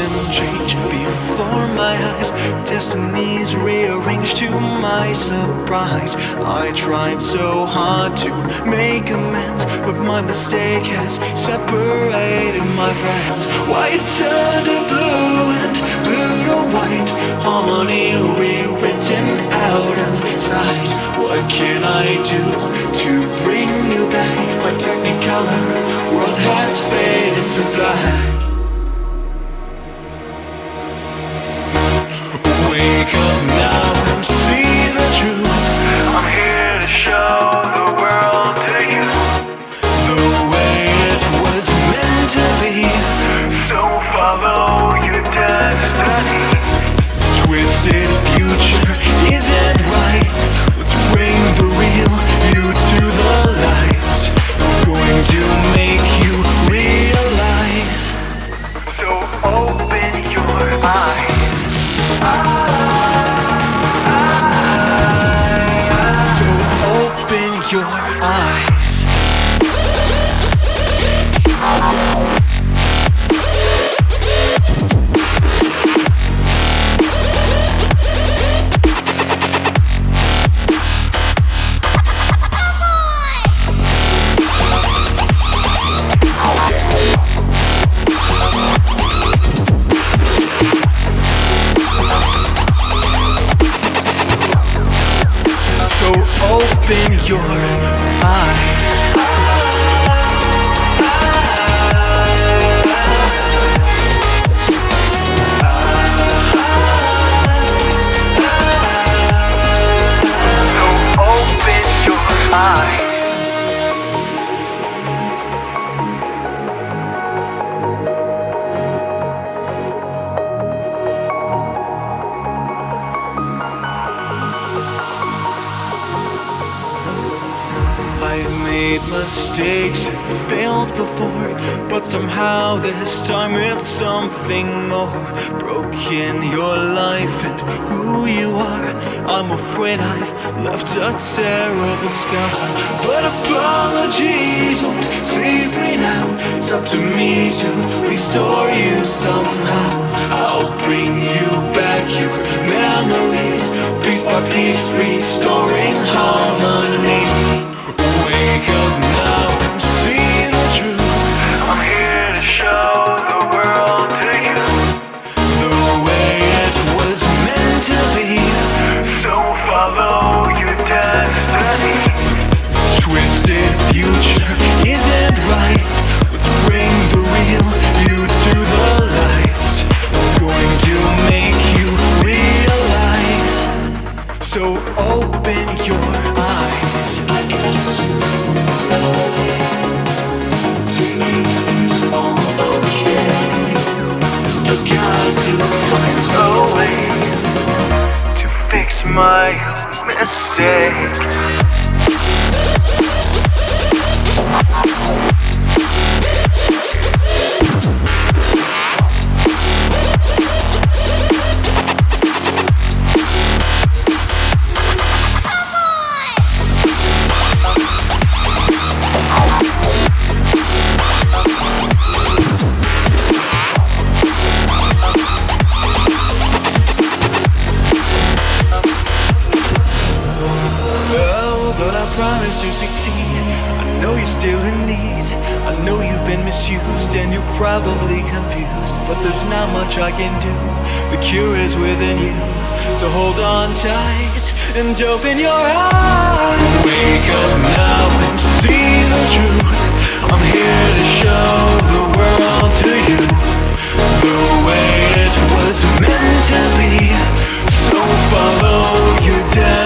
them change before my eyes. Destinies rearranged to my surprise. I tried so hard to make amends, but my mistake has separated my friends. White turned to blue and blue to white, harmony rewritten out of sight. What can I do to bring you back? My technicolor world has faded to black. Wake up now and see the truth. I'm here to show the world to you the way it was meant to be. So follow your destiny. Twisted future isn't right. Let's bring the real you to the light. Going to make you realize. So open your eyes. So open your eyes. Open your eyes. So open your eyes. I've made mistakes and failed before, but somehow this time it's something more. Broken your life and who you are. I'm afraid I've left a terrible scar, but apologies won't save me now. It's up to me to restore you somehow. I'll bring you back your memories, piece by piece, restoring harmony. Wake up now and see the truth. I'm here to show the world to you the way it was meant to be. So follow your destiny. Twisted future isn't right. Let's bring the real you to the light. Going to make you realize. So open your eyes. I guess to make things all okay. You got to find a way to fix my mistake. Promise to succeed. I know you're still in need. I know you've been misused and you're probably confused, but there's not much I can do. The cure is within you, so hold on tight and open your eyes. Wake up now and see the truth. I'm here to show the world to you the way it was meant to be. So follow your destiny.